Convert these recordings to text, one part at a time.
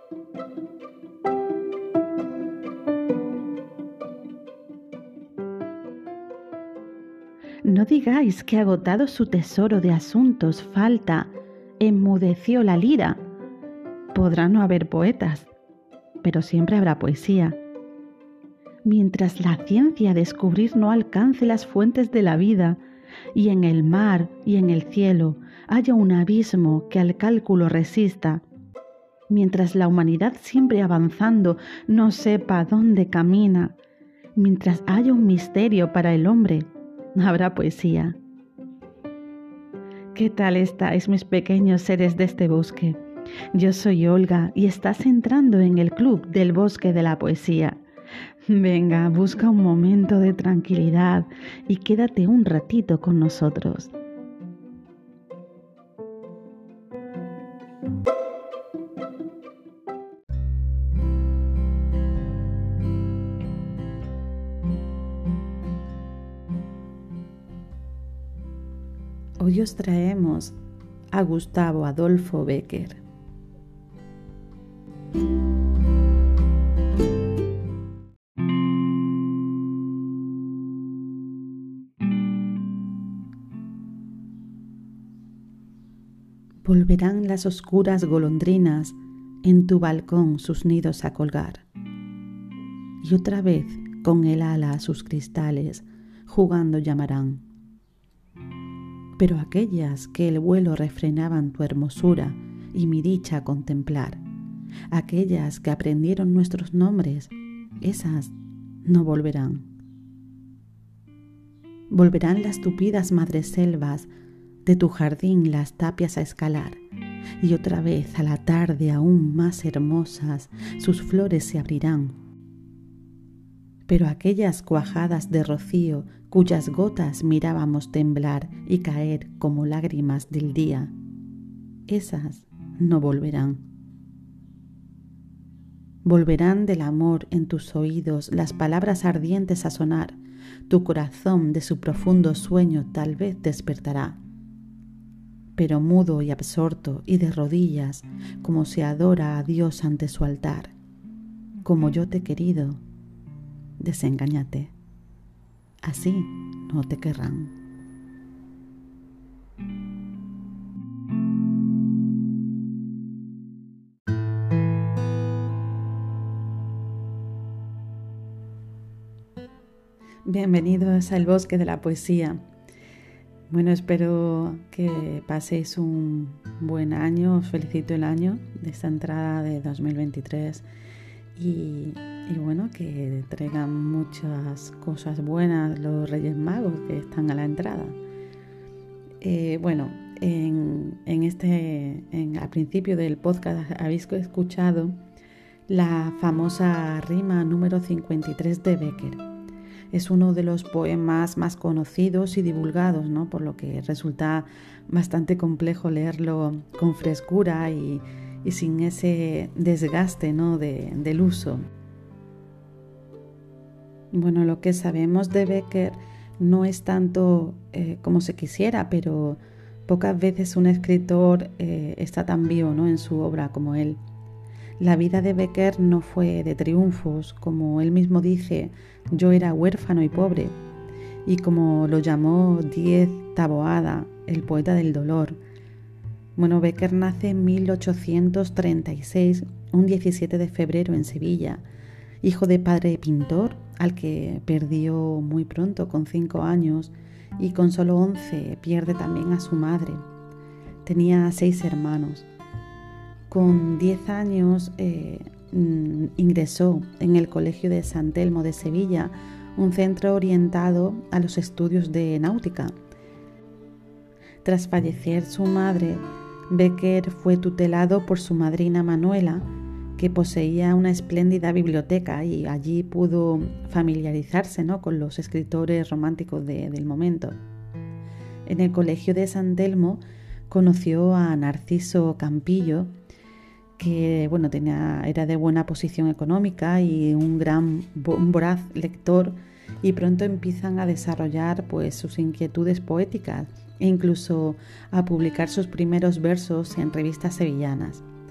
No digáis que agotado su tesoro de asuntos falta, enmudeció la lira. Podrá no haber poetas, pero siempre habrá poesía. Mientras la ciencia descubrir no alcance las fuentes de la vida, y en el mar y en el cielo haya un abismo que al cálculo resista, mientras la humanidad siempre avanzando no sepa dónde camina, mientras haya un misterio para el hombre, habrá poesía. ¿Qué tal estáis, mis pequeños seres de este bosque? Yo soy Olga y estás entrando en el club del bosque de la poesía. Venga, busca un momento de tranquilidad y quédate un ratito con nosotros. Hoy os traemos a Gustavo Adolfo Bécquer. Volverán las oscuras golondrinas en tu balcón sus nidos a colgar, y otra vez con el ala a sus cristales jugando llamarán. Pero aquellas que el vuelo refrenaban tu hermosura y mi dicha a contemplar, aquellas que aprendieron nuestros nombres, esas no volverán. Volverán las tupidas madreselvas de tu jardín las tapias a escalar, y otra vez a la tarde aún más hermosas sus flores se abrirán. Pero aquellas cuajadas de rocío cuyas gotas mirábamos temblar y caer como lágrimas del día, esas no volverán. Volverán del amor en tus oídos las palabras ardientes a sonar, tu corazón de su profundo sueño tal vez despertará. Pero mudo y absorto y de rodillas, como se adora a Dios ante su altar, como yo te he querido, desengáñate, así no te querrán. Bienvenidos al Bosque de la Poesía. Bueno, espero que paséis un buen año, os felicito el año de esta entrada de 2023 y bueno, que traigan muchas cosas buenas los Reyes Magos que están a la entrada. Al principio del podcast habéis escuchado la famosa rima número 53 de Bécquer. Es uno de los poemas más conocidos y divulgados, ¿no? Por lo que resulta bastante complejo leerlo con frescura y sin ese desgaste, ¿no? del uso. Bueno, lo que sabemos de Bécquer no es tanto como se quisiera, pero pocas veces un escritor está tan vivo, ¿no? en su obra como él. La vida de Bécquer no fue de triunfos, como él mismo dice, yo era huérfano y pobre, y como lo llamó Díez Taboada, el poeta del dolor. Bueno, Bécquer nace en 1836, un 17 de febrero en Sevilla, hijo de padre pintor, al que perdió muy pronto, con 5 años, y con solo 11 pierde también a su madre. Tenía 6 hermanos. Con 10 años ingresó en el Colegio de San Telmo de Sevilla, un centro orientado a los estudios de náutica. Tras fallecer su madre, Bécquer fue tutelado por su madrina Manuela, que poseía una espléndida biblioteca y allí pudo familiarizarse, ¿no? con los escritores románticos del momento. En el Colegio de San Telmo conoció a Narciso Campillo, que era de buena posición económica y un voraz lector, y pronto empiezan a desarrollar pues sus inquietudes poéticas e incluso a publicar sus primeros versos en revistas sevillanas.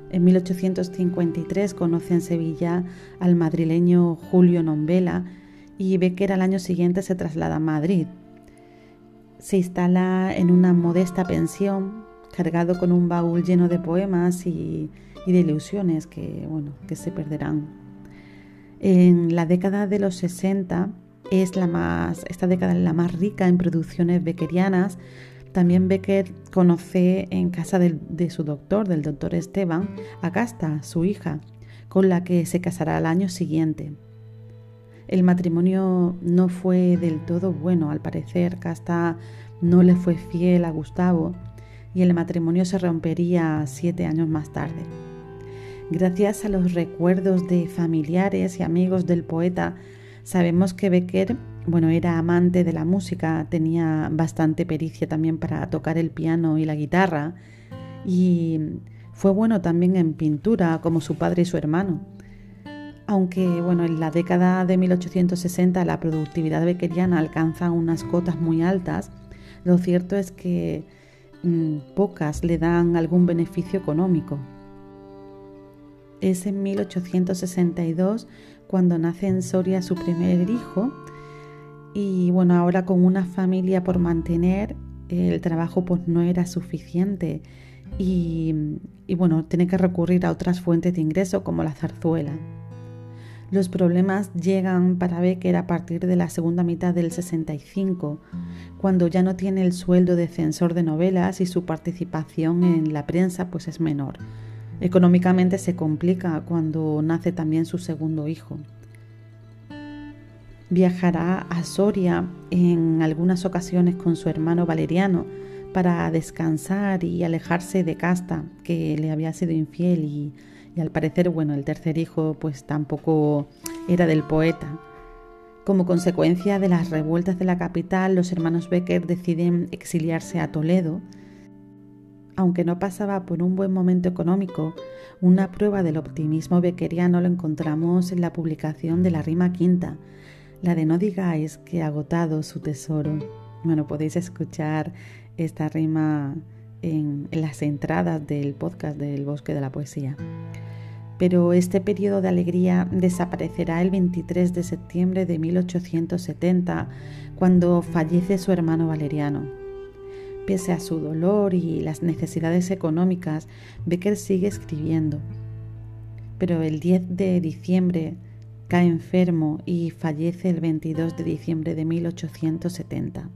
En 1853 conoce en Sevilla al madrileño Julio Nombela y Bécquer al año siguiente se traslada a Madrid. Se instala en una modesta pensión, cargado con un baúl lleno de poemas y de ilusiones que se perderán. En la década de los 60 esta década es la más rica en producciones beckerianas. También Bécquer conoce en casa de su doctor, del doctor Esteban, a Casta, su hija, con la que se casará al año siguiente. El matrimonio no fue del todo bueno, al parecer. Casta no le fue fiel a Gustavo y el matrimonio se rompería 7 años más tarde. Gracias a los recuerdos de familiares y amigos del poeta, sabemos que Bécquer, era amante de la música, tenía bastante pericia también para tocar el piano y la guitarra y fue bueno también en pintura, como su padre y su hermano. Aunque en la década de 1860 la productividad beckeriana alcanza unas cotas muy altas, lo cierto es que pocas le dan algún beneficio económico. Es en 1862 cuando nace en Soria su primer hijo y ahora con una familia por mantener, el trabajo no era suficiente y tiene que recurrir a otras fuentes de ingreso como la zarzuela. Los problemas llegan para Bécquer a partir de la segunda mitad del 65, cuando ya no tiene el sueldo de censor de novelas y su participación en la prensa es menor. Económicamente se complica cuando nace también su segundo hijo. Viajará a Soria en algunas ocasiones con su hermano Valeriano para descansar y alejarse de Casta, que le había sido infiel y al parecer, el tercer hijo tampoco era del poeta. Como consecuencia de las revueltas de la capital, los hermanos Bécquer deciden exiliarse a Toledo. Aunque no pasaba por un buen momento económico, una prueba del optimismo beckeriano lo encontramos en la publicación de la rima quinta, la de "No digáis que ha agotado su tesoro". Podéis escuchar esta rima en las entradas del podcast del Bosque de la Poesía. Pero este periodo de alegría desaparecerá el 23 de septiembre de 1870, cuando fallece su hermano Valeriano. Pese a su dolor y las necesidades económicas, Bécquer sigue escribiendo. Pero el 10 de diciembre cae enfermo y fallece el 22 de diciembre de 1870.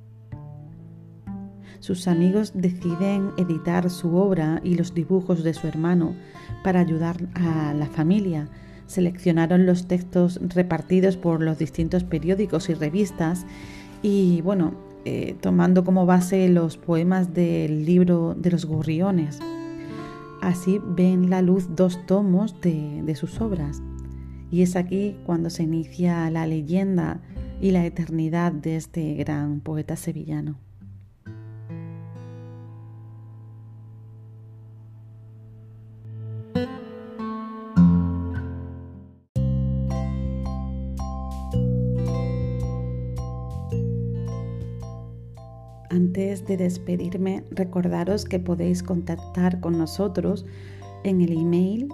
Sus amigos deciden editar su obra y los dibujos de su hermano para ayudar a la familia. Seleccionaron los textos repartidos por los distintos periódicos y revistas y, tomando como base los poemas del libro de los Gorriones. Así ven la luz 2 tomos de sus obras. Y es aquí cuando se inicia la leyenda y la eternidad de este gran poeta sevillano. Antes de despedirme, recordaros que podéis contactar con nosotros en el email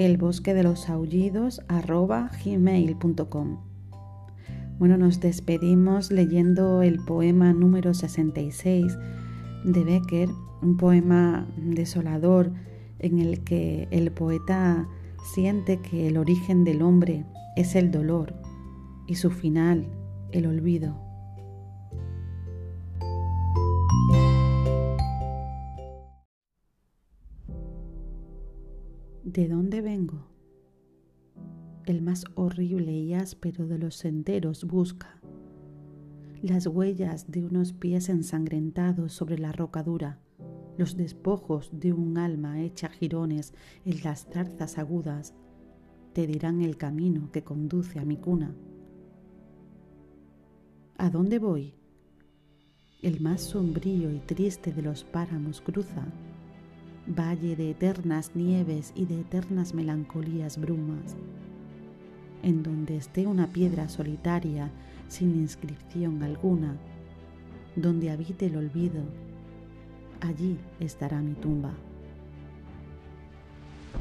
elbosquedelosaullidos@gmail.com. Nos despedimos leyendo el poema número 66 de Bécquer, un poema desolador en el que el poeta siente que el origen del hombre es el dolor y su final el olvido. ¿De dónde vengo? El más horrible y áspero de los senderos busca las huellas de unos pies ensangrentados sobre la roca dura, los despojos de un alma hecha jirones en las zarzas agudas, te dirán el camino que conduce a mi cuna. ¿A dónde voy? El más sombrío y triste de los páramos cruza, valle de eternas nieves y de eternas melancolías brumas, en donde esté una piedra solitaria sin inscripción alguna, donde habite el olvido, allí estará mi tumba.